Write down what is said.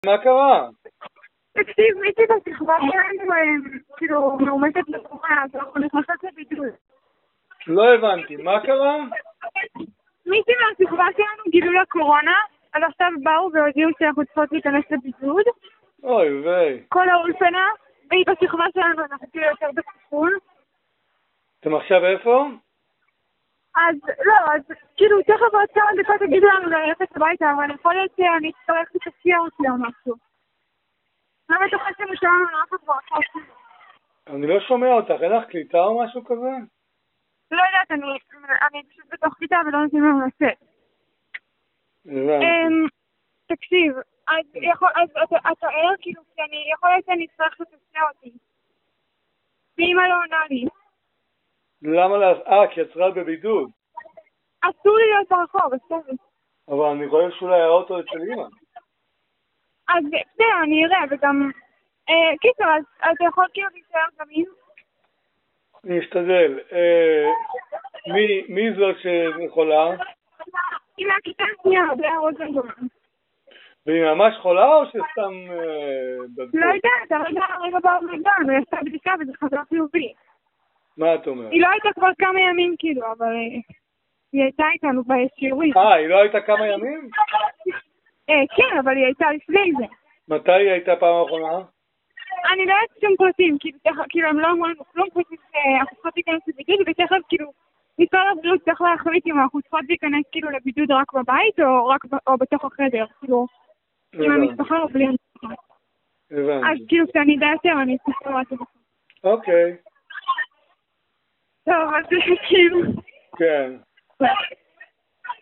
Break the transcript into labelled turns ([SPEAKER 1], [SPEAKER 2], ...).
[SPEAKER 1] מה קרה?
[SPEAKER 2] תקשיב, מישהי בשכבה שלנו, כאילו, מאומתת לקורונה, אז אנחנו נכנסות לבידוד.
[SPEAKER 1] לא הבנתי, מה קרה?
[SPEAKER 2] מישהי מהשכבה שלנו גילו לקורונה, אז עכשיו באו והודיעו שאנחנו צריכות להיכנס לבידוד.
[SPEAKER 1] אוי ויי.
[SPEAKER 2] כל האולפנה, והיא בשכבה שלנו, אנחנו כאילו יותר בסיכון.
[SPEAKER 1] אתם עכשיו איפה?
[SPEAKER 2] אז לא, אז כאילו תכף עוד כמה דקות תגידו לנו ללכת הביתה, אבל יכול להיות שאני אצטרך שתפתיע אותי או משהו. לא בטוחה שמשלנו לאף אחד כבר.
[SPEAKER 1] אני לא שומע אותך, אין לך קליטה או משהו כזה?
[SPEAKER 2] לא יודעת, אני פשוט בתוך כיתה ולא נותנים לנו לצאת.
[SPEAKER 1] הבנתי.
[SPEAKER 2] תקשיב, אז אתה ער כאילו, כי אני יכול להיות שאני אצטרך שתפתיע אותי. ואמא לא עונה לי.
[SPEAKER 1] למה כי יצרה בבידוד.
[SPEAKER 2] אסור לי להיות ברחוב, בסדר.
[SPEAKER 1] אבל אני רואה שאולי האוטו אצל אמא.
[SPEAKER 2] אז בסדר, אני אראה, וגם... קיצור, אז אתה יכול כאילו להישאר גם עם?
[SPEAKER 1] אני אשתדל. מי זאת שחולה?
[SPEAKER 2] היא מהכיתה השנייה, בלה רוזנבלום.
[SPEAKER 1] והיא ממש חולה או שסתם בדקות?
[SPEAKER 2] לא יודעת, הרגע באו לגן, היא עשתה בדיקה וזה חזר חיובי.
[SPEAKER 1] מה את אומרת?
[SPEAKER 2] היא לא הייתה כבר כמה ימים כאילו, אבל היא הייתה איתנו בשיעורים.
[SPEAKER 1] היא לא הייתה כמה ימים?
[SPEAKER 2] כן, אבל היא הייתה לפני זה.
[SPEAKER 1] מתי היא הייתה פעם האחרונה?
[SPEAKER 2] אני לא יודעת שום פרטים, כאילו הם לא אמרו לנו כלום, פרטים שאנחנו צריכות להיכנס לבידוד, ותכף כאילו משרד הבריאות צריך להחליט אם אנחנו צריכות להיכנס כאילו לבידוד רק בבית או בתוך החדר, כאילו עם המשפחה או בלי המשפחה.
[SPEAKER 1] הבנתי.
[SPEAKER 2] אז כאילו כשאני אדע יותר אני אצטרך לראות את זה.
[SPEAKER 1] אוקיי.
[SPEAKER 2] טוב, אז כאילו...
[SPEAKER 1] כן.